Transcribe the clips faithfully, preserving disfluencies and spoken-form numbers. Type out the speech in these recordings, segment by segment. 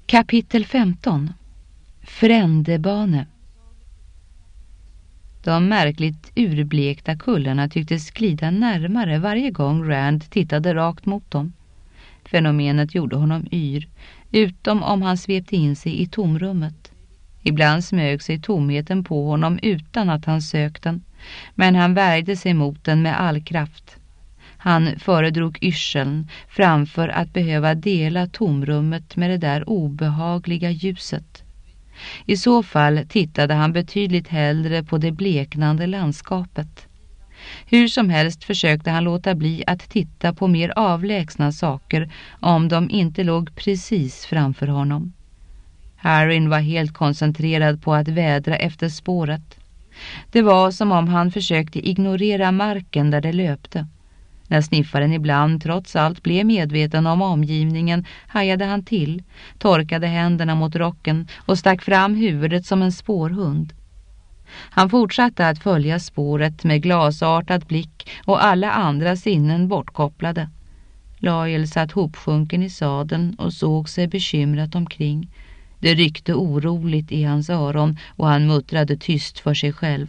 Kapitel femton. Frändebane. De märkligt urblekta kullarna tycktes glida närmare varje gång Rand tittade rakt mot dem. Fenomenet gjorde honom yr, utom om han svepte in sig i tomrummet. Ibland smög sig tomheten på honom utan att han sökte den, men han värjde sig mot den med all kraft. Han föredrog yrseln framför att behöva dela tomrummet med det där obehagliga ljuset. I så fall tittade han betydligt hellre på det bleknande landskapet. Hur som helst försökte han låta bli att titta på mer avlägsna saker om de inte låg precis framför honom. Harryn var helt koncentrerad på att vädra efter spåret. Det var som om han försökte ignorera marken där det löpte. När sniffaren ibland trots allt blev medveten om omgivningen hajade han till, torkade händerna mot rocken och stack fram huvudet som en spårhund. Han fortsatte att följa spåret med glasartad blick och alla andra sinnen bortkopplade. Loial satt hopsjunken i sadeln och såg sig bekymrat omkring. Det ryckte oroligt i hans öron och han muttrade tyst för sig själv.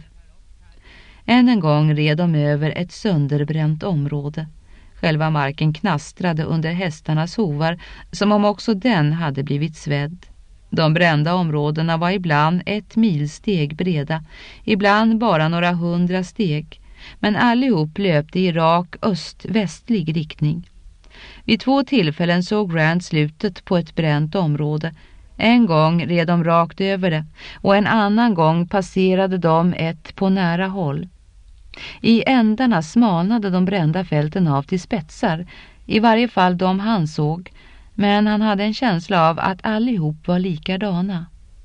Än en gång red de över ett sönderbränt område. Själva marken knastrade under hästarnas hovar som om också den hade blivit svedd. De brända områdena var ibland ett milsteg breda, ibland bara några hundra steg, men allihop löpte i rak öst-västlig riktning. Vid två tillfällen såg Rand slutet på ett bränt område. En gång red de rakt över det och en annan gång passerade de ett på nära håll. I ändarna smalnade de brända fälten av till spetsar, i varje fall de han såg, men han hade en känsla av att allihop var likadana.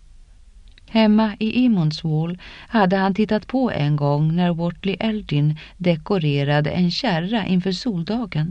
Hemma i Imonswall hade han tittat på en gång när Wortley Eldin dekorerade en kärra inför soldagen.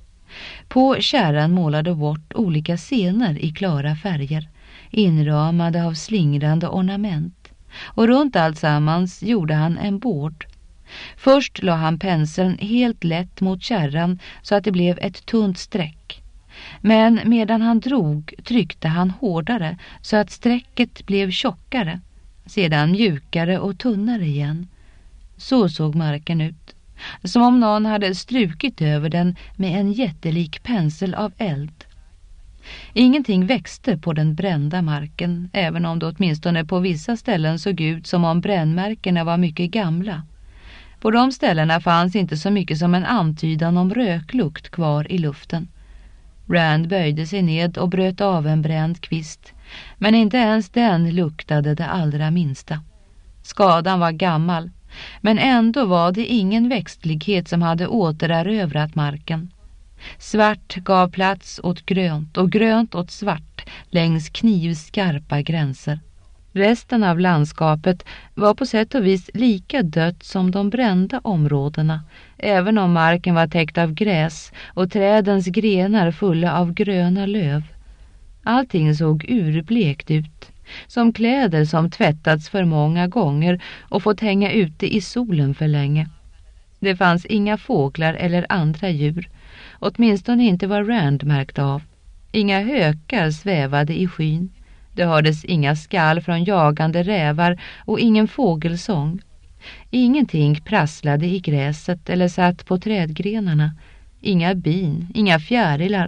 På kärran målade Wort olika scener i klara färger, inramade av slingrande ornament, och runt alltsammans gjorde han en bord. Först la han penseln helt lätt mot kärran så att det blev ett tunt streck. Men medan han drog tryckte han hårdare så att strecket blev tjockare, sedan mjukare och tunnare igen. Så såg marken ut, som om någon hade strukit över den med en jättelik pensel av eld. Ingenting växte på den brända marken, även om det åtminstone på vissa ställen såg ut som om brännmärkena var mycket gamla. På de ställena fanns inte så mycket som en antydan om röklukt kvar i luften. Rand böjde sig ned och bröt av en bränd kvist, men inte ens den luktade det allra minsta. Skadan var gammal, men ändå var det ingen växtlighet som hade återerövrat marken. Svart gav plats åt grönt och grönt åt svart längs knivskarpa gränser. Resten av landskapet var på sätt och vis lika dött som de brända områdena, även om marken var täckt av gräs och trädens grenar fulla av gröna löv. Allting såg urblekt ut, som kläder som tvättats för många gånger och fått hänga ute i solen för länge. Det fanns inga fåglar eller andra djur, åtminstone inte var Rand märkt av. Inga hökar svävade i skyn. Det hördes inga skall från jagande rävar och ingen fågelsång. Ingenting prasslade i gräset eller satt på trädgrenarna. Inga bin, inga fjärilar.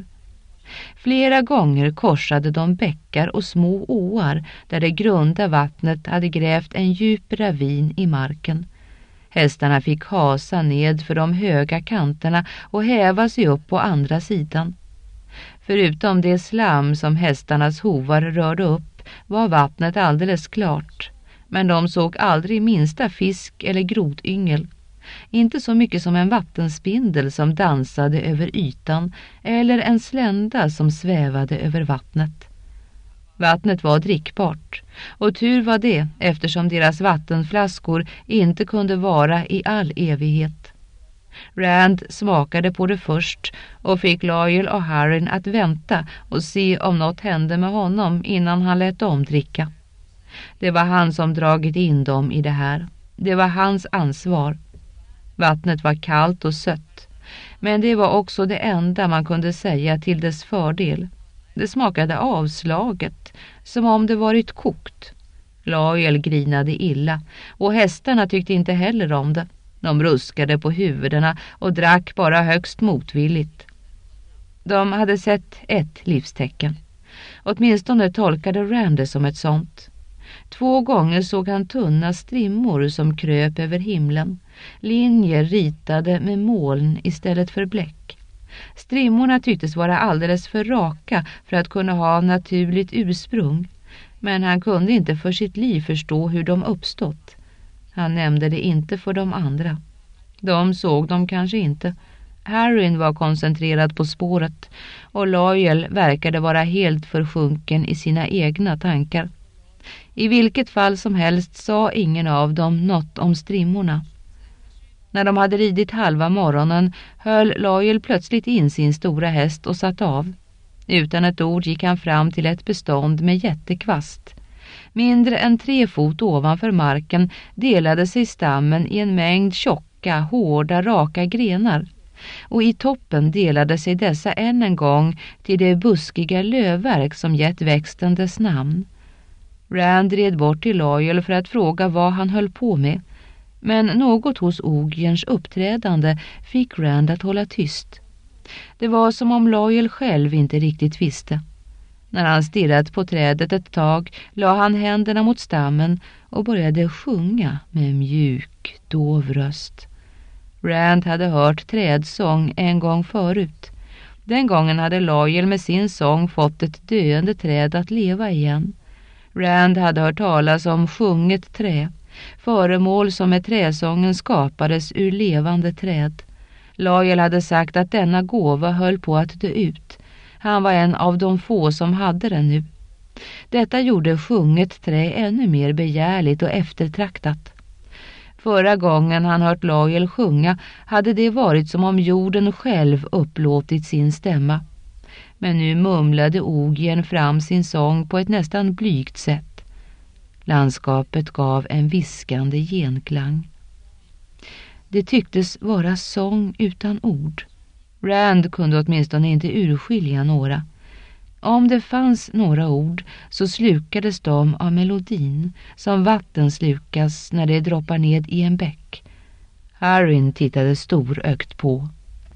Flera gånger korsade de bäckar och små åar där det grunda vattnet hade grävt en djup ravin i marken. Hästarna fick hasa ned för de höga kanterna och häva sig upp på andra sidan. Förutom det slam som hästarnas hovar rörde upp var vattnet alldeles klart, men de såg aldrig minsta fisk eller grodyngel. Inte så mycket som en vattenspindel som dansade över ytan eller en slända som svävade över vattnet. Vattnet var drickbart, och tur var det eftersom deras vattenflaskor inte kunde vara i all evighet. Rand smakade på det först och fick Loial och Harryn att vänta och se om något hände med honom innan han lät dem dricka. Det var han som dragit in dem i det här. Det var hans ansvar. Vattnet var kallt och sött, men det var också det enda man kunde säga till dess fördel. Det smakade avslaget, som om det varit kokt. Loyal grinade illa och hästarna tyckte inte heller om det. De ruskade på huvudena och drack bara högst motvilligt. De hade sett ett livstecken. Åtminstone tolkade Rand det som ett sånt. Två gånger såg han tunna strimmor som kröp över himlen. Linjer ritade med moln istället för bläck. Strimmorna tycktes vara alldeles för raka för att kunna ha naturligt ursprung. Men han kunde inte för sitt liv förstå hur de uppstått. Han nämnde det inte för de andra. De såg dem kanske inte. Harryn var koncentrerad på spåret och Loyal verkade vara helt försjunken i sina egna tankar. I vilket fall som helst sa ingen av dem något om strimmorna. När de hade ridit halva morgonen höll Loyal plötsligt in sin stora häst och satt av. Utan ett ord gick han fram till ett bestånd med jättekvast. Mindre än tre fot ovanför marken delade sig stammen i en mängd tjocka, hårda, raka grenar. Och i toppen delade sig dessa än en gång till det buskiga lövverk som gett växten dess namn. Rand red bort till Loyal för att fråga vad han höll på med. Men något hos Ogierns uppträdande fick Rand att hålla tyst. Det var som om Loyal själv inte riktigt visste. När han stirrat på trädet ett tag la han händerna mot stammen och började sjunga med mjuk, dov röst. Rand hade hört trädsång en gång förut. Den gången hade Loyal med sin sång fått ett döende träd att leva igen. Rand hade hört talas om sjunget trä, föremål som med träsången skapades ur levande träd. Loyal hade sagt att denna gåva höll på att dö ut. Han var en av de få som hade den nu. Detta gjorde sjunget trä ännu mer begärligt och eftertraktat. Förra gången han hört Loyal sjunga hade det varit som om jorden själv upplåtit sin stämma. Men nu mumlade Ogier fram sin sång på ett nästan blygt sätt. Landskapet gav en viskande genklang. Det tycktes vara sång utan ord. Rand kunde åtminstone inte urskilja några. Om det fanns några ord så slukades de av melodin, som vatten slukas när det droppar ned i en bäck. Harryn tittade storögt på.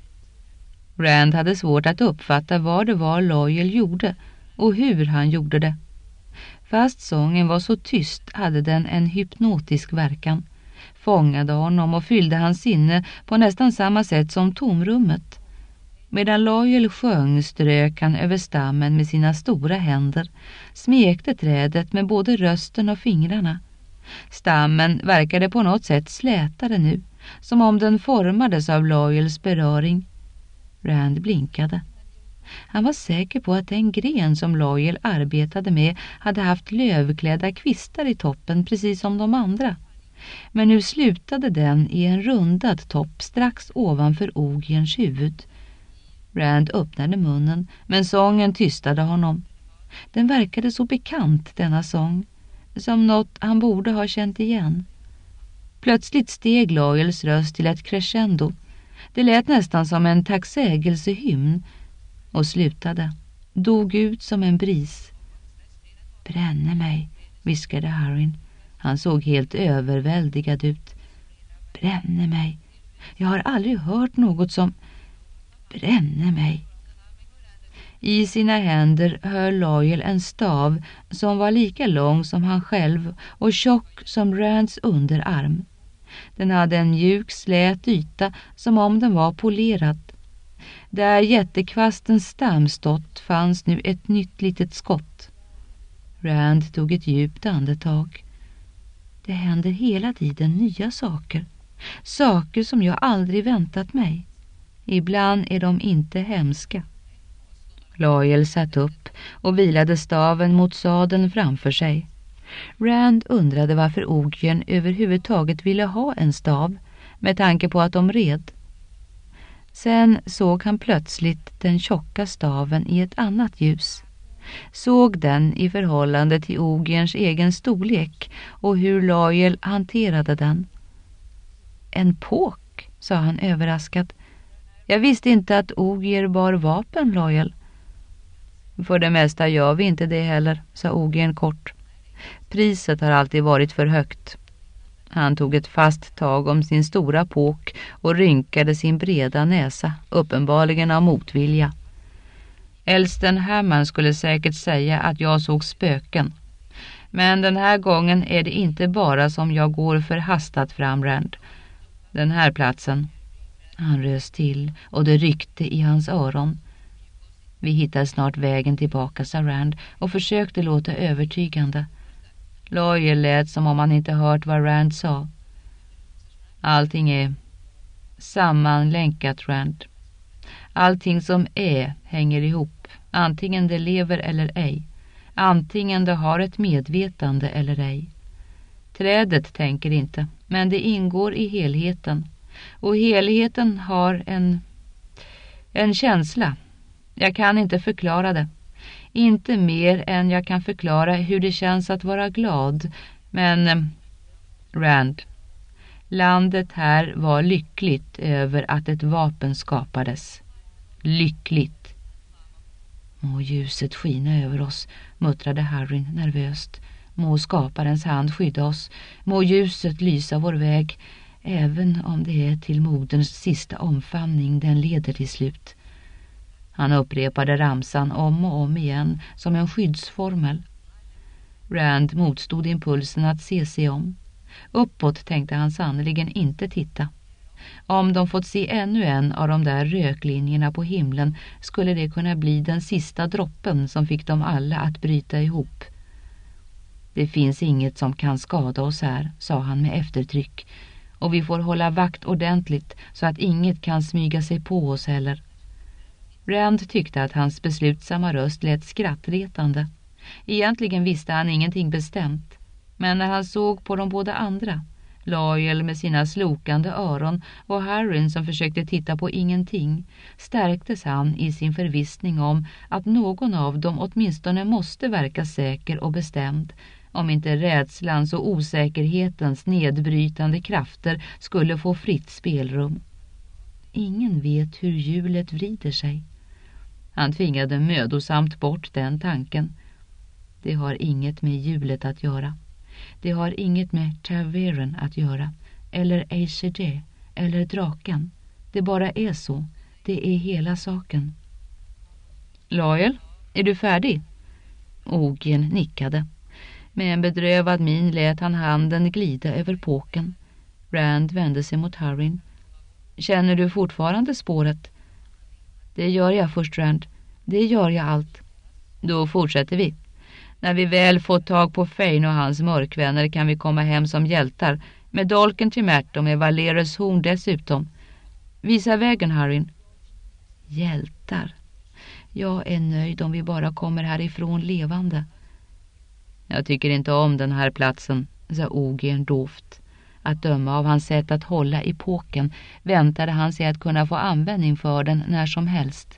Rand hade svårt att uppfatta vad det var Loyal gjorde och hur han gjorde det. Fast sången var så tyst hade den en hypnotisk verkan. Fångade honom och fyllde hans sinne på nästan samma sätt som tomrummet. Medan Loyal sjöng strök han över stammen med sina stora händer, smekte trädet med både rösten och fingrarna. Stammen verkade på något sätt slätare nu, som om den formades av Loyals beröring. Rand blinkade. Han var säker på att den gren som Loyal arbetade med hade haft lövklädda kvistar i toppen precis som de andra. Men nu slutade den i en rundad topp strax ovanför Ogierns huvud. Rand öppnade munnen, men sången tystade honom. Den verkade så bekant, denna sång, som något han borde ha känt igen. Plötsligt steg Loyals röst till ett crescendo. Det lät nästan som en tacksägelsehymn och slutade, dog ut som en bris. Bränne mig, viskade Harryn. Han såg helt överväldigad ut. Bränne mig. Jag har aldrig hört något som bränne mig. I sina händer höll Loyal en stav som var lika lång som han själv och tjock som Rands underarm. Den hade en mjuk slät yta som om den var polerad. Där jättekvastens stam stått fanns nu ett nytt litet skott. Rand tog ett djupt andetag. Det händer hela tiden nya saker. Saker som jag aldrig väntat mig. Ibland är de inte hemska. Loyal satt upp och vilade staven mot sadeln framför sig. Rand undrade varför Ogiern överhuvudtaget ville ha en stav med tanke på att de red. Sen såg han plötsligt den tjocka staven i ett annat ljus. Såg den i förhållande till Ogierns egen storlek och hur Loyal hanterade den. En påk, sa han överraskat. Jag visste inte att Ogier bar vapen, Loyal. För det mesta gör vi inte det heller, sa Ogen kort. Priset har alltid varit för högt. Han tog ett fast tag om sin stora påk och rynkade sin breda näsa, uppenbarligen av motvilja. Elsten Hammond skulle säkert säga att jag såg spöken. Men den här gången är det inte bara som jag går förhastat fram, Rand. Den här platsen. Han rös till och det ryckte i hans öron. Vi hittade snart vägen tillbaka, sa Rand, och försökte låta övertygande. Loyal lät som om han inte hört vad Rand sa. Allting är sammanlänkat, Rand. Allting som är hänger ihop, antingen det lever eller ej. Antingen det har ett medvetande eller ej. Trädet tänker inte, men det ingår i helheten. Och helheten har en, en känsla. Jag kan inte förklara det. Inte mer än jag kan förklara hur det känns att vara glad. Men, Rand, landet här var lyckligt över att ett vapen skapades. Lyckligt. Må ljuset skina över oss, muttrade Harry nervöst. Må skaparens hand skydda oss. Må ljuset lysa vår väg, även om det är till moderns sista omfamning den leder till slut. Han upprepade ramsan om och om igen som en skyddsformel. Rand motstod impulsen att se sig om. Uppåt tänkte han sannoliken inte titta. Om de fått se ännu en av de där röklinjerna på himlen skulle det kunna bli den sista droppen som fick dem alla att bryta ihop. Det finns inget som kan skada oss här, sa han med eftertryck, och vi får hålla vakt ordentligt så att inget kan smyga sig på oss heller. Rand tyckte att hans beslutsamma röst lät skrattretande. Egentligen visste han ingenting bestämt, men när han såg på de båda andra, Loyal med sina slokande öron och Harry som försökte titta på ingenting, stärktes han i sin förvissning om att någon av dem åtminstone måste verka säker och bestämd, om inte rädslans och osäkerhetens nedbrytande krafter skulle få fritt spelrum. Ingen vet hur hjulet vrider sig. Han tvingade mödosamt bort den tanken. Det har inget med hjulet att göra. Det har inget med Taveren att göra, eller Aesir, eller draken. Det bara är så. Det är hela saken. Loyal, är du färdig? Ogen nickade. Med en bedrövad min lät han handen glida över påken. Rand vände sig mot Harry. Känner du fortfarande spåret? Det gör jag först, Rand. Det gör jag allt. Då fortsätter vi. När vi väl fått tag på Fein och hans mörkvänner kan vi komma hem som hjältar. Med dolken till Märt och med Valerus horn dessutom. Visa vägen, Harry. Hjältar. Jag är nöjd om vi bara kommer härifrån levande. Jag tycker inte om den här platsen, sa Ogen dovt. Att döma av hans sätt att hålla i påken väntade han sig att kunna få användning för den när som helst.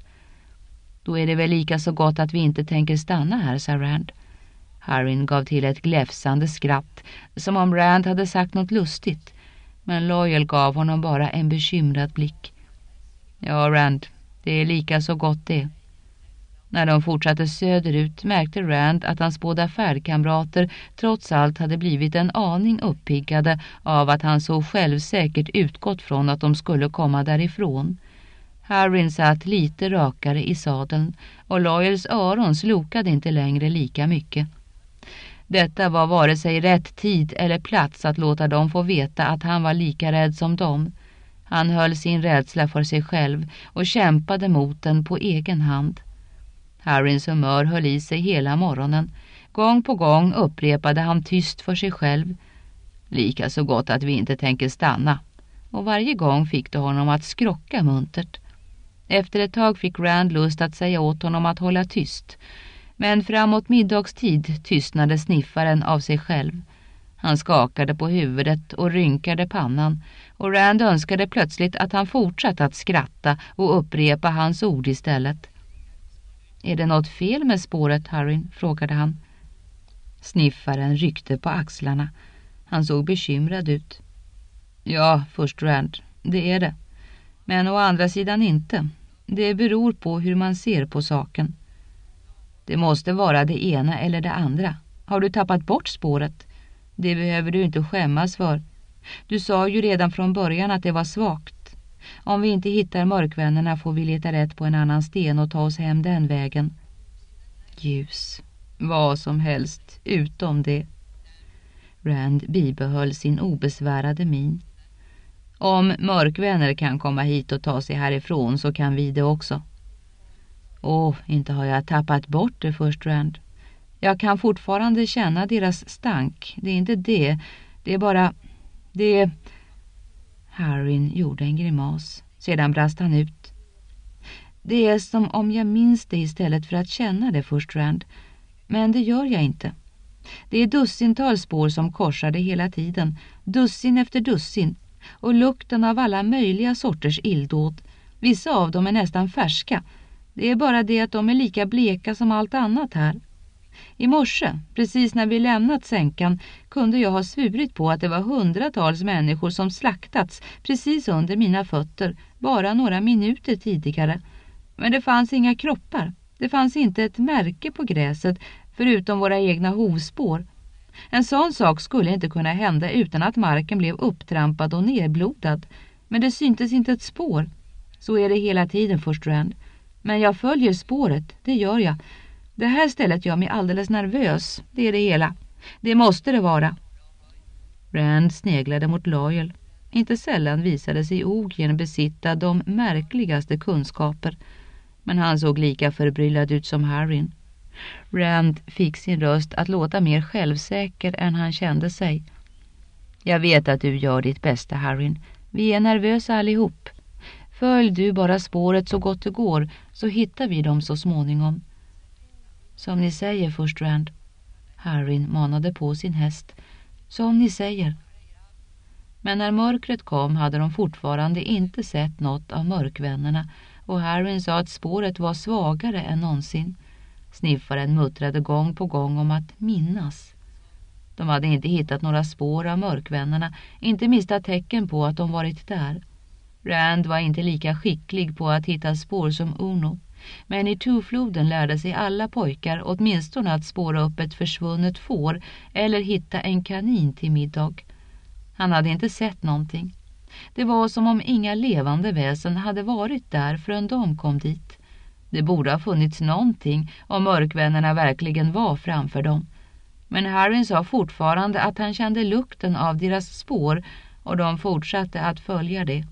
Då är det väl lika så gott att vi inte tänker stanna här, sa Rand. Harry gav till ett gläfsande skratt, som om Rand hade sagt något lustigt. Men Loyal gav honom bara en bekymrad blick. Ja, Rand, det är lika så gott det. När de fortsatte söderut märkte Rand att hans båda färdkamrater trots allt hade blivit en aning uppiggade av att han så självsäkert utgått från att de skulle komma därifrån. Harry satt lite rakare i sadeln och Loyals öron slokade inte längre lika mycket. Detta var vare sig rätt tid eller plats att låta dem få veta att han var lika rädd som dem. Han höll sin rädsla för sig själv och kämpade mot den på egen hand. Harrys humör höll i sig hela morgonen. Gång på gång upprepade han tyst för sig själv. Lika så gott att vi inte tänker stanna. Och varje gång fick det honom att skrocka muntert. Efter ett tag fick Rand lust att säga åt honom att hålla tyst. Men framåt middagstid tystnade sniffaren av sig själv. Han skakade på huvudet och rynkade pannan. Och Rand önskade plötsligt att han fortsatte att skratta och upprepa hans ord istället. Är det något fel med spåret, Harry? Frågade han. Sniffaren ryckte på axlarna. Han såg bekymrad ut. Ja, först Rand, det är det. Men å andra sidan inte. Det beror på hur man ser på saken. Det måste vara det ena eller det andra. Har du tappat bort spåret? Det behöver du inte skämmas för. Du sa ju redan från början att det var svagt. Om vi inte hittar mörkvännerna får vi leta rätt på en annan sten och ta oss hem den vägen. Ljus. Vad som helst utom det. Rand bibehöll sin obesvärade min. Om mörkvänner kan komma hit och ta sig härifrån så kan vi det också. Åh, inte har jag tappat bort det först, Rand. Jag kan fortfarande känna deras stank. Det är inte det. Det är bara... Det... Harryn gjorde en grimas. Sedan brast han ut. Det är som om jag minns det istället för att känna det först, Rand. Men det gör jag inte. Det är dussintals spår som korsade hela tiden. Dussin efter dussin. Och lukten av alla möjliga sorters illdåd. Vissa av dem är nästan färska. Det är bara det att de är lika bleka som allt annat här. I morse, precis när vi lämnat sänkan, kunde jag ha svurit på att det var hundratals människor som slaktats precis under mina fötter, bara några minuter tidigare. Men det fanns inga kroppar. Det fanns inte ett märke på gräset, förutom våra egna hovspår. En sån sak skulle inte kunna hända utan att marken blev upptrampad och nedblodad. Men det syntes inte ett spår. Så är det hela tiden först, Rand. Men jag följer spåret, det gör jag. Det här stället gör mig alldeles nervös, det är det hela. Det måste det vara. Rand sneglade mot Loyal. Inte sällan visade sig Ogien besitta de märkligaste kunskaper. Men han såg lika förbryllad ut som Harryn. Rand fick sin röst att låta mer självsäker än han kände sig. Jag vet att du gör ditt bästa, Harryn. Vi är nervösa allihop. Följ du bara spåret så gott det går, så hittar vi dem så småningom. Som ni säger först, Rand. Harryn manade på sin häst. Som ni säger. Men när mörkret kom hade de fortfarande inte sett något av mörkvännerna, och Harryn sa att spåret var svagare än någonsin. Sniffaren muttrade gång på gång om att minnas. De hade inte hittat några spår av mörkvännerna, inte mistat tecken på att de varit där. Rand var inte lika skicklig på att hitta spår som Uno, men i Tufloden lärde sig alla pojkar åtminstone att spåra upp ett försvunnet får eller hitta en kanin till middag. Han hade inte sett någonting. Det var som om inga levande väsen hade varit där förrän de kom dit. Det borde ha funnits någonting om mörkvännerna verkligen var framför dem. Men Harryn sa fortfarande att han kände lukten av deras spår, och de fortsatte att följa det.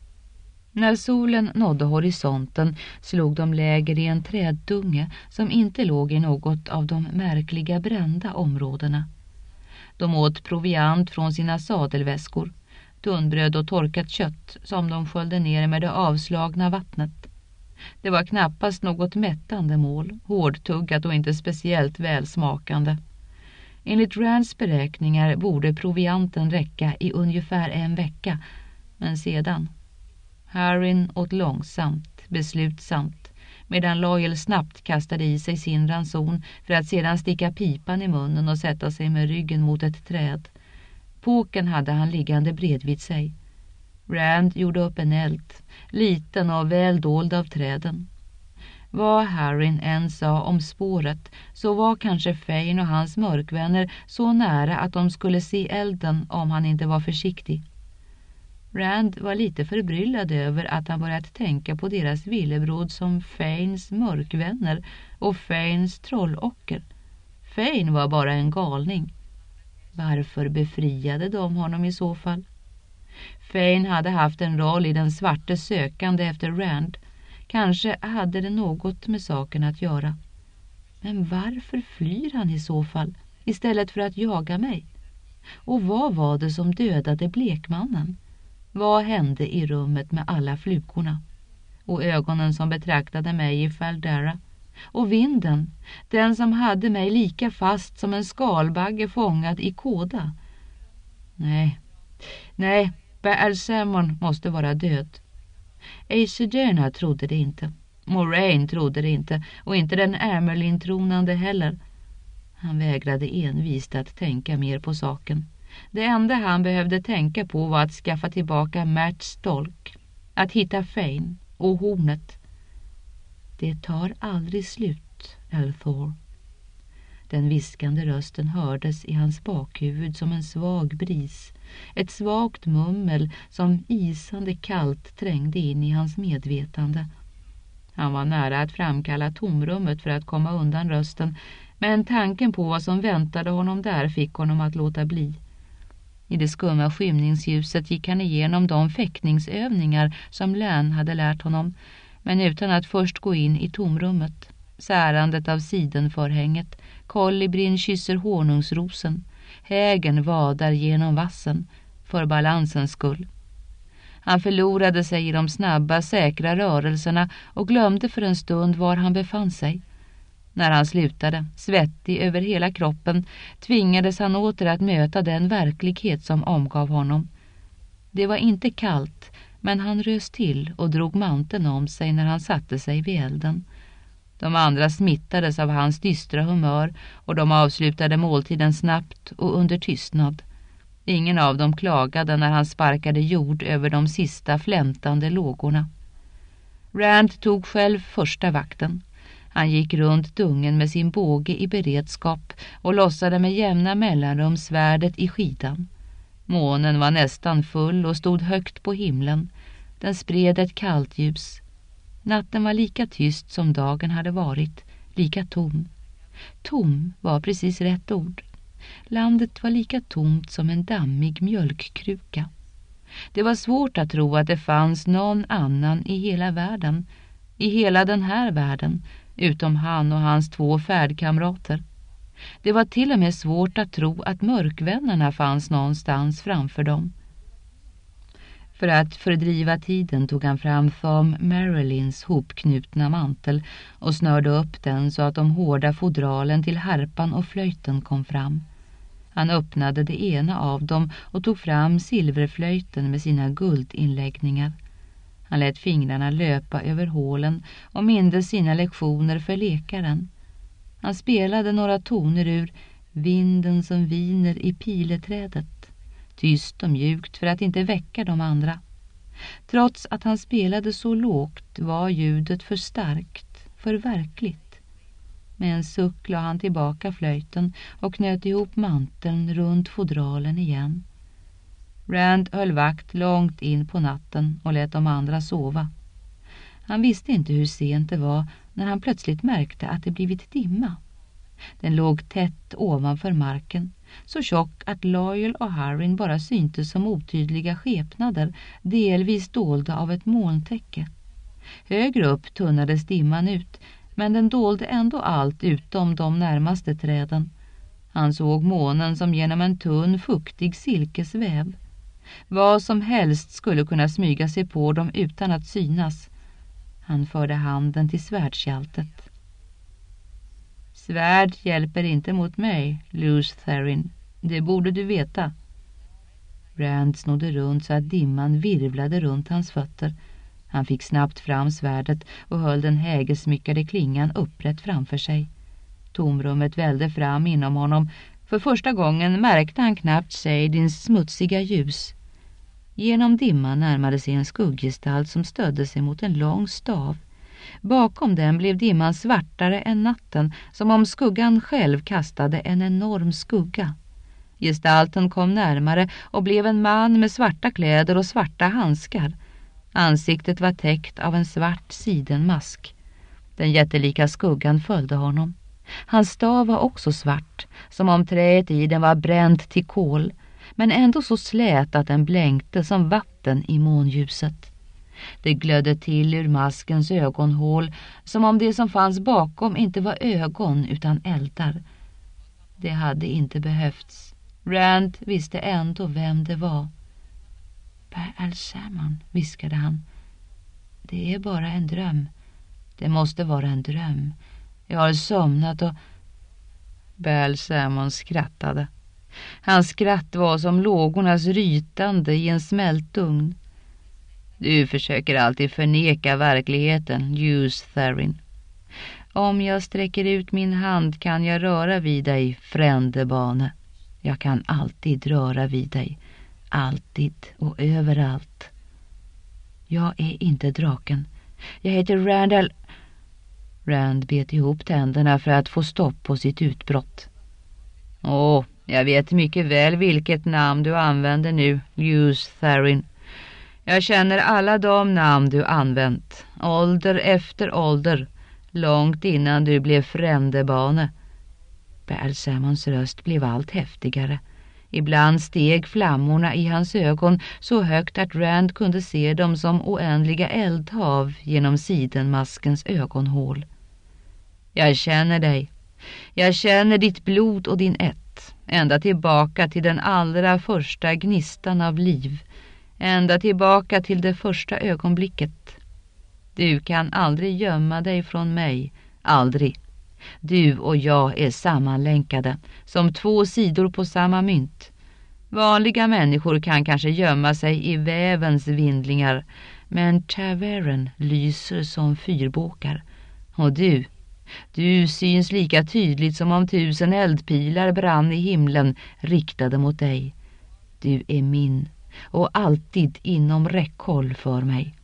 När solen nådde horisonten slog de läger i en träddunge som inte låg i något av de märkliga brända områdena. De åt proviant från sina sadelväskor, tunnbröd och torkat kött som de sköljde ner med det avslagna vattnet. Det var knappast något mättande mål, hårdtuggat och inte speciellt välsmakande. Enligt Rands beräkningar borde provianten räcka i ungefär en vecka, men sedan... Harryn åt långsamt, beslutsamt, medan Loyal snabbt kastade i sig sin ranson för att sedan sticka pipan i munnen och sätta sig med ryggen mot ett träd. Påken hade han liggande bredvid sig. Rand gjorde upp en eld, liten och väl dold av träden. Vad Harryn än sa om spåret så var kanske Fain och hans mörkvänner så nära att de skulle se elden om han inte var försiktig. Rand var lite förbryllad över att han börjat tänka på deras villebråd som Fains mörkvänner och Fains trollocker. Fain var bara en galning. Varför befriade de honom i så fall? Fain hade haft en roll i den svarte sökande efter Rand. Kanske hade det något med saken att göra. Men varför flyr han i så fall istället för att jaga mig? Och vad var det som dödade blekmannen? Vad hände i rummet med alla flugorna? Och ögonen som betraktade mig i Faldera? Och vinden, den som hade mig lika fast som en skalbagge fångad i kåda? Nej, nej, Baalsamon måste vara död. Aesyderna trodde det inte. Moraine trodde det inte, och inte den Amerlin-tronande heller. Han vägrade envist att tänka mer på saken. Det enda han behövde tänka på var att skaffa tillbaka Märts dolk, att hitta Fain och hornet. Det tar aldrig slut, Althor. Den viskande rösten hördes i hans bakhuvud som en svag bris, ett svagt mummel som isande kallt trängde in i hans medvetande. Han var nära att framkalla tomrummet för att komma undan rösten, men tanken på vad som väntade honom där fick honom att låta bli. I det skumma skymningsljuset gick han igenom de fäktningsövningar som Lan hade lärt honom, men utan att först gå in i tomrummet. Särandet av sidenförhänget, kolibrin kysser honungsrosen, hägen vadar genom vassen, för balansens skull. Han förlorade sig i de snabba, säkra rörelserna och glömde för en stund var han befann sig. När han slutade, svettig över hela kroppen, tvingades han åter att möta den verklighet som omgav honom. Det var inte kallt, men han rös till och drog manteln om sig när han satte sig vid elden. De andra smittades av hans dystra humör och de avslutade måltiden snabbt och under tystnad. Ingen av dem klagade när han sparkade jord över de sista flämtande lågorna. Rand tog själv första vakten. Han gick runt dungen med sin båge i beredskap och lossade med jämna mellanrum svärdet i skidan. Månen var nästan full och stod högt på himlen. Den spred ett kallt ljus. Natten var lika tyst som dagen hade varit, lika tom. Tom var precis rätt ord. Landet var lika tomt som en dammig mjölkkruka. Det var svårt att tro att det fanns någon annan i hela världen, i hela den här världen, utom han och hans två färdkamrater. Det var till och med svårt att tro att mörkvännerna fanns någonstans framför dem. För att fördriva tiden tog han fram Thom Merrillins hopknutna mantel och snörde upp den så att de hårda fodralen till harpan och flöjten kom fram. Han öppnade det ena av dem och tog fram silverflöjten med sina guldinläggningar. Han lät fingrarna löpa över hålen och mindes sina lektioner för lekaren. Han spelade några toner ur Vinden som viner i pileträdet, tyst och mjukt för att inte väcka de andra. Trots att han spelade så lågt var ljudet för starkt, för verkligt. Med en suck la han tillbaka flöjten och knöt ihop manteln runt fodralen igen. Rand höll vakt långt in på natten och lät de andra sova. Han visste inte hur sent det var när han plötsligt märkte att det blivit dimma. Den låg tätt ovanför marken, så tjock att Loyal och Harrin bara syntes som otydliga skepnader, delvis dolda av ett molntäcke. Högre upp tunnades dimman ut, men den dolde ändå allt utom de närmaste träden. Han såg månen som genom en tunn, fuktig silkesväv. Vad som helst skulle kunna smyga sig på dem utan att synas. Han förde handen till svärdshjältet. Svärd hjälper inte mot mig, Lews Therin. Det borde du veta. Rand snodde runt så att dimman virvlade runt hans fötter. Han fick snabbt fram svärdet och höll den hägesmyckade klingan upprätt framför sig. Tomrummet välde fram inom honom. För första gången märkte han knappt Shadins smutsiga ljus. Genom dimman närmade sig en skugggestalt som stödde sig mot en lång stav. Bakom den blev dimman svartare än natten, som om skuggan själv kastade en enorm skugga. Gestalten kom närmare och blev en man med svarta kläder och svarta handskar. Ansiktet var täckt av en svart sidenmask. Den jättelika skuggan följde honom. Hans stav var också svart, som om träet i den var bränt till kol, men ändå så slät att den blänkte som vatten i månljuset. Det glödde till ur maskens ögonhål, som om det som fanns bakom inte var ögon utan eldar. Det hade inte behövts. Rand visste ändå vem det var. Ba'alsamon, viskade han. Det är bara en dröm. Det måste vara en dröm. Jag har somnat och... Ba'alsamon skrattade. Hans skratt var som lågornas rytande i en smältugn. Du försöker alltid förneka verkligheten, Lews Therin. Om jag sträcker ut min hand kan jag röra vid dig, frändebane. Jag kan alltid röra vid dig. Alltid och överallt. Jag är inte draken. Jag heter Randall... Rand bet ihop tänderna för att få stopp på sitt utbrott. Åh, jag vet mycket väl vilket namn du använder nu, Lews Therin. Jag känner alla de namn du använt, ålder efter ålder, långt innan du blev frändebane. Balsamons röst blev allt häftigare. Ibland steg flammorna i hans ögon så högt att Rand kunde se dem som oändliga eldhav genom sidenmaskens ögonhål. Jag känner dig. Jag känner ditt blod och din ett, ända tillbaka till den allra första gnistan av liv, ända tillbaka till det första ögonblicket. Du kan aldrig gömma dig från mig, aldrig. Du och jag är sammanlänkade, som två sidor på samma mynt. Vanliga människor kan kanske gömma sig i vävens vindlingar, men Ta'Veren lyser som fyrbåkar. Och du, du syns lika tydligt som om tusen eldpilar brann i himlen riktade mot dig. Du är min och alltid inom räckhåll för mig.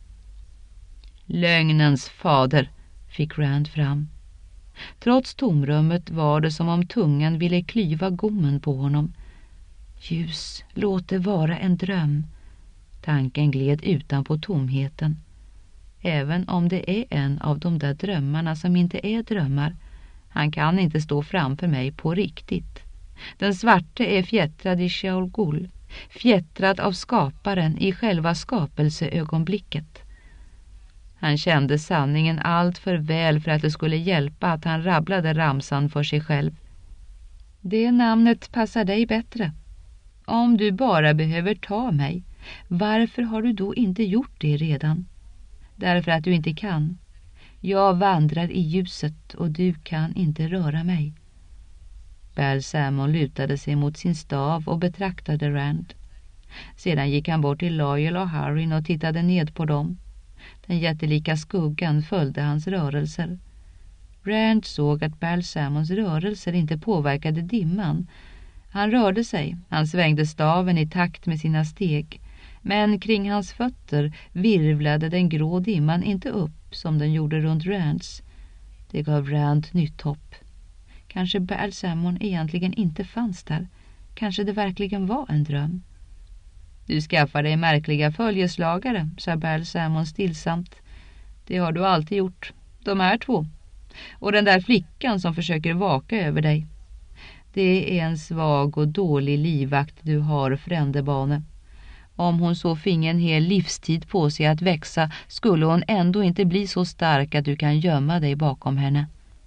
Lögnens fader, fick Rand fram. Trots tomrummet var det som om tungan ville klyva gommen på honom. Ljus, låt det vara en dröm. Tanken gled utanpå tomheten. Även om det är en av de där drömmarna som inte är drömmar. Han kan inte stå framför mig på riktigt. Den svarte är fjättrad i Sheol Gul, fjättrad av skaparen i själva skapelseögonblicket. Han kände sanningen allt för väl för att det skulle hjälpa att han rabblade ramsan för sig själv. Det namnet passar dig bättre. Om du bara behöver ta mig, varför har du då inte gjort det redan? Därför att du inte kan. Jag vandrar i ljuset och du kan inte röra mig. Balsamon lutade sig mot sin stav och betraktade Rand. Sedan gick han bort till Loyal och Harrin och tittade ned på dem. Den jättelika skuggan följde hans rörelser. Rand såg att Balsamons rörelser inte påverkade dimman. Han rörde sig, han svängde staven i takt med sina steg. Men kring hans fötter virvlade den grå dimman inte upp som den gjorde runt Rands. Det gav Rand nytt hopp. Kanske Balsamon egentligen inte fanns där. Kanske det verkligen var en dröm. Du skaffar dig märkliga följeslagare, sa Balsamon stillsamt. Det har du alltid gjort. De här två. Och den där flickan som försöker vaka över dig. Det är en svag och dålig livvakt du har, frändebane. Om hon så finge en hel livstid på sig att växa skulle hon ändå inte bli så stark att du kan gömma dig bakom henne.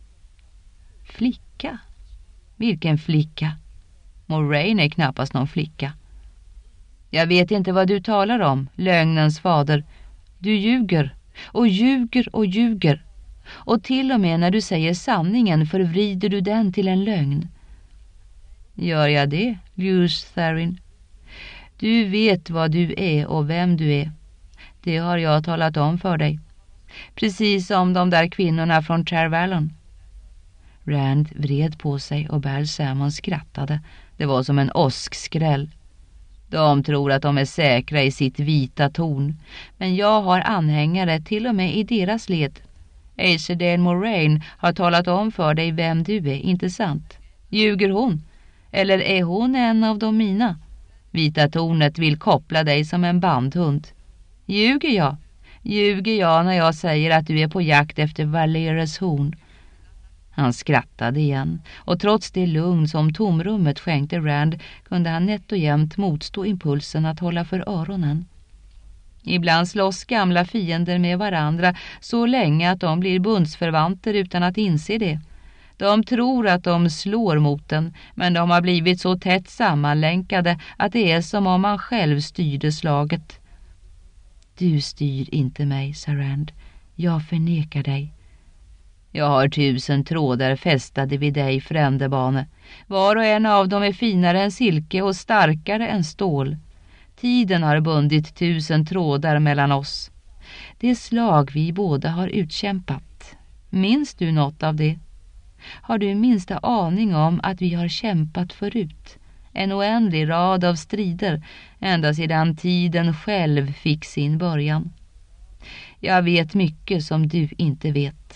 Flicka? Vilken flicka? Moraine är knappast någon flicka. Jag vet inte vad du talar om, lögnens fader. Du ljuger och ljuger och ljuger. Och till och med när du säger sanningen förvrider du den till en lögn. Gör jag det, Lews Therin? Du vet vad du är och vem du är. Det har jag talat om för dig. Precis som de där kvinnorna från Tar Valon. Rand vred på sig och Balsamon skrattade. Det var som en åskskräll. De tror att de är säkra i sitt vita torn. Men jag har anhängare till och med i deras led. Aiserdale Moraine har talat om för dig vem du är, inte sant? Ljuger hon? Eller är hon en av de mina? Vita tornet vill koppla dig som en bandhund. Ljuger jag? Ljuger jag när jag säger att du är på jakt efter Valeras horn? Han skrattade igen, och trots det lugn som tomrummet skänkte Rand kunde han nätt och jämt motstå impulsen att hålla för öronen. Ibland slåss gamla fiender med varandra så länge att de blir bundsförvanter utan att inse det. De tror att de slår mot den, men de har blivit så tätt sammanlänkade att det är som om man själv styrde slaget. Du styr inte mig, sa Rand. Jag förnekar dig. Jag har tusen trådar fästade vid dig, frändebane. Var och en av dem är finare än silke och starkare än stål. Tiden har bundit tusen trådar mellan oss. Det slag vi båda har utkämpat. Minns du något av det? Har du minsta aning om att vi har kämpat förut? En oändlig rad av strider, ända sedan tiden själv fick sin början. Jag vet mycket som du inte vet.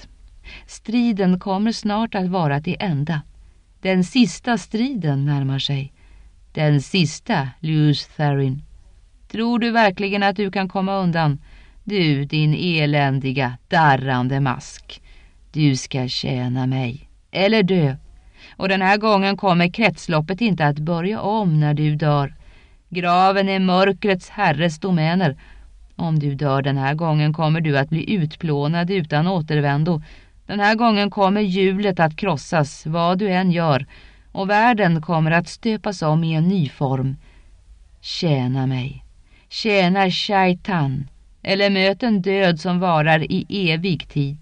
Striden kommer snart att vara till ända. Den sista striden närmar sig. Den sista, Lews Therin. Tror du verkligen att du kan komma undan? Du, din eländiga, darrande mask. Du ska tjäna mig. Eller dö. Och den här gången kommer kretsloppet inte att börja om när du dör. Graven är mörkrets herres domäner. Om du dör den här gången kommer du att bli utplånad utan återvändo. Den här gången kommer hjulet att krossas, vad du än gör. Och världen kommer att stöpas om i en ny form. Tjäna mig. Tjäna Shaitan. Eller möt en död som varar i evig tid.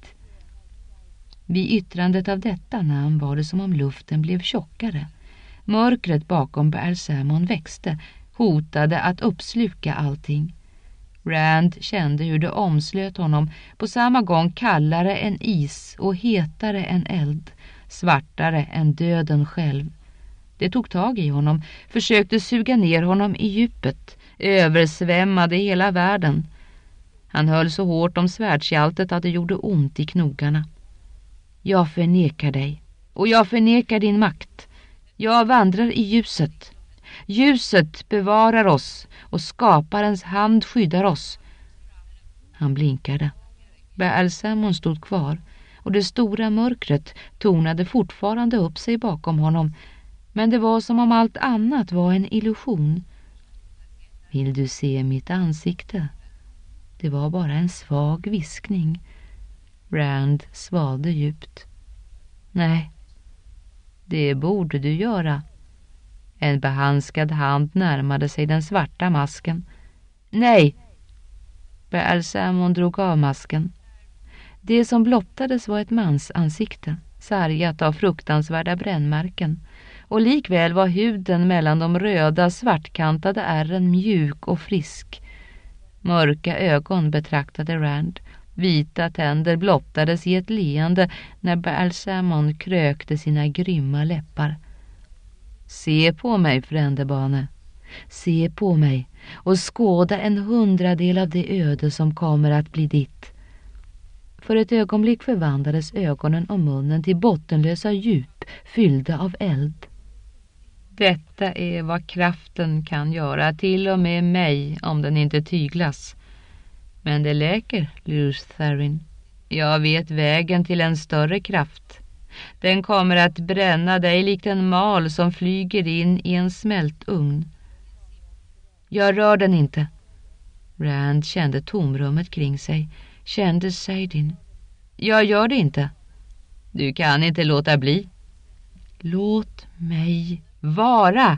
Vid yttrandet av detta namn var det som om luften blev tjockare. Mörkret bakom Ba'alzamon växte, hotade att uppsluka allting. Rand kände hur det omslöt honom, på samma gång kallare än is och hetare än eld, svartare än döden själv. Det tog tag i honom, försökte suga ner honom i djupet, översvämmade hela världen. Han höll så hårt om svärdshjältet att det gjorde ont i knogarna. Jag förnekar dig, och jag förnekar din makt. Jag vandrar i ljuset. Ljuset bevarar oss, och skaparens hand skyddar oss. Han blinkade. Ba'alzamon stod kvar, och det stora mörkret tonade fortfarande upp sig bakom honom, men det var som om allt annat var en illusion. Vill du se mitt ansikte? Det var bara en svag viskning. Rand svalde djupt. Nej, det borde du göra. En behandskad hand närmade sig den svarta masken. Nej! Ba'alzamon drog av masken. Det som blottades var ett mans ansikte, sargat av fruktansvärda brännmärken. Och likväl var huden mellan de röda svartkantade ärren mjuk och frisk. Mörka ögon betraktade Rand. Vita tänder blottades i ett leende när Ba'alzamon krökte sina grymma läppar. Se på mig, frändebane. Se på mig och skåda en hundradel av det öde som kommer att bli ditt. För ett ögonblick förvandlades ögonen och munnen till bottenlösa djup fyllda av eld. Detta är vad kraften kan göra, till och med mig, om den inte tyglas. Men det läker, Lews Therin. Jag vet vägen till en större kraft. Den kommer att bränna dig likt en mal som flyger in i en smältugn. Jag rör den inte. Rand kände tomrummet kring sig, kände Saidin. Jag gör det inte. Du kan inte låta bli. Låt mig vara.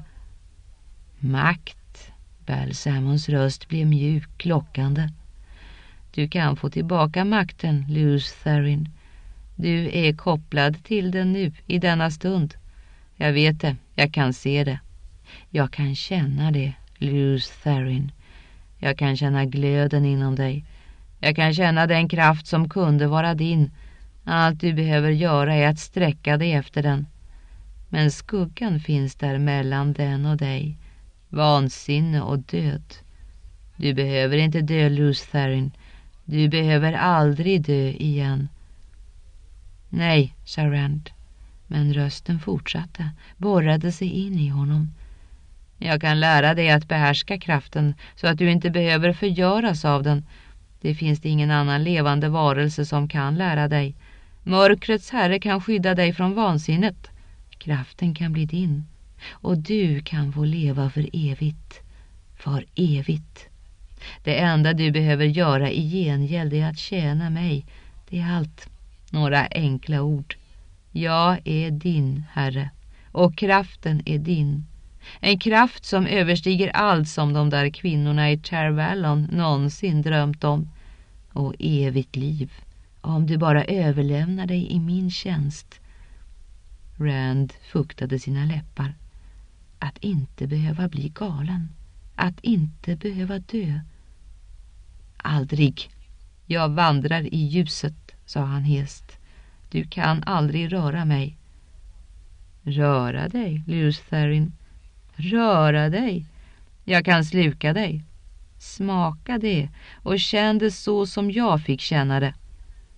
Makt. Ba'alzamons röst blev mjuk, lockande. Du kan få tillbaka makten, Lews Therin. Du är kopplad till den nu, i denna stund. Jag vet det, jag kan se det. Jag kan känna det, Lews Therin. Jag kan känna glöden inom dig. Jag kan känna den kraft som kunde vara din. Allt du behöver göra är att sträcka dig efter den. Men skuggan finns där mellan den och dig. Vansinne och död. Du behöver inte dö, Lews Therin. Du behöver aldrig dö igen. Nej, sa Rand. Men rösten fortsatte, borrade sig in i honom. Jag kan lära dig att behärska kraften så att du inte behöver förgöras av den. Det finns det ingen annan levande varelse som kan lära dig. Mörkrets herre kan skydda dig från vansinnet. Kraften kan bli din. Och du kan få leva för evigt. För evigt. Det enda du behöver göra i gengäld är att tjäna mig. Det är allt. Några enkla ord. Jag är din, herre. Och kraften är din. En kraft som överstiger allt som de där kvinnorna i Tar Valon någonsin drömt om. Och evigt liv. Om du bara överlämnar dig i min tjänst. Rand fuktade sina läppar. Att inte behöva bli galen. Att inte behöva dö. Aldrig. Jag vandrar i ljuset, sa han hest. Du kan aldrig röra mig. Röra dig, Lews Therin. Röra dig. Jag kan sluka dig. Smaka det och känn det så som jag fick känna det.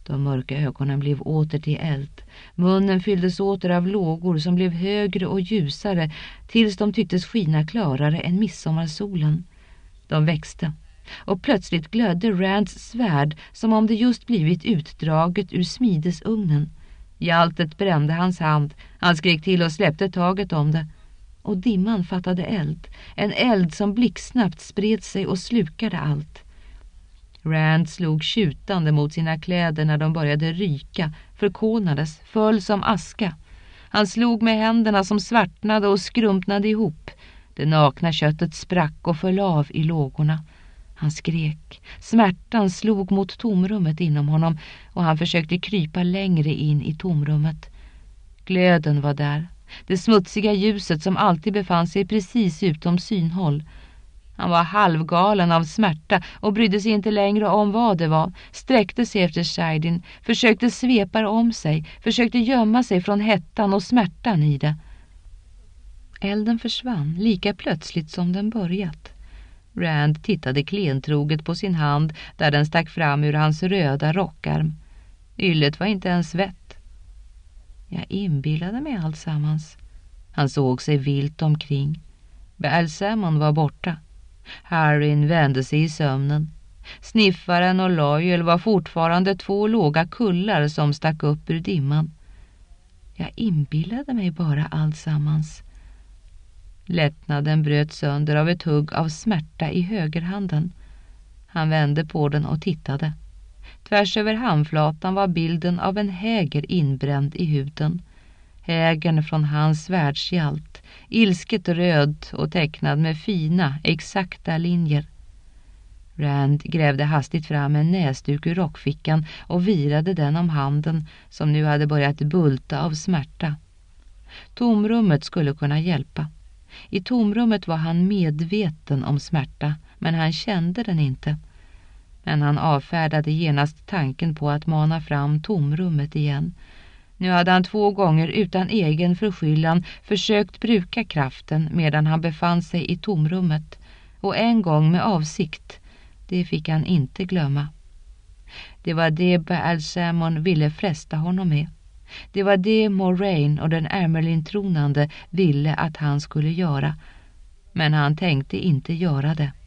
De mörka ögonen blev åter till eld. Munnen fylldes åter av lågor som blev högre och ljusare tills de tycktes skina klarare än midsommarsolen. De växte och plötsligt glödde Rands svärd som om det just blivit utdraget ur smidesugnen. Jaltet brände hans hand. Han skrek till och släppte taget om det. Och dimman fattade eld. En eld som blixtsnabbt spred sig och slukade allt. Rand slog tjutande mot sina kläder när de började ryka, förkolnades, föll som aska. Han slog med händerna som svartnade och skrumpnade ihop. Det nakna köttet sprack och föll av i lågorna. Han skrek. Smärtan slog mot tomrummet inom honom och han försökte krypa längre in i tomrummet. Glöden var där. Det smutsiga ljuset som alltid befann sig precis utom synhåll. Han var halvgalen av smärta och brydde sig inte längre om vad det var. Sträckte sig efter Shaidin, försökte svepa om sig, försökte gömma sig från hettan och smärtan i det. Elden försvann lika plötsligt som den börjat. Rand tittade klentroget på sin hand där den stack fram ur hans röda rockarm. Yllet var inte ens svett. Jag inbillade mig alltsammans. Han såg sig vilt omkring. Baalsamon var borta. Harryn vände sig i sömnen. Sniffaren och Loyal var fortfarande två låga kullar som stack upp ur dimman. Jag inbillade mig bara alltsammans. Lättnaden bröt sönder av ett hugg av smärta i högerhanden. Han vände på den och tittade. Tvärs över handflatan var bilden av en häger inbränd i huden. Hägern från hans världshjalt, ilsket röd och tecknad med fina, exakta linjer. Rand grävde hastigt fram en näsduk ur rockfickan och virade den om handen som nu hade börjat bulta av smärta. Tomrummet skulle kunna hjälpa. I tomrummet var han medveten om smärta, men han kände den inte. Men han avfärdade genast tanken på att mana fram tomrummet igen. Nu hade han två gånger utan egen förskyllan försökt bruka kraften medan han befann sig i tomrummet. Och en gång med avsikt. Det fick han inte glömma. Det var det Baalsamon ville fresta honom med. Det var det Moraine och den Amyrlin-tronande ville att han skulle göra. Men han tänkte inte göra det.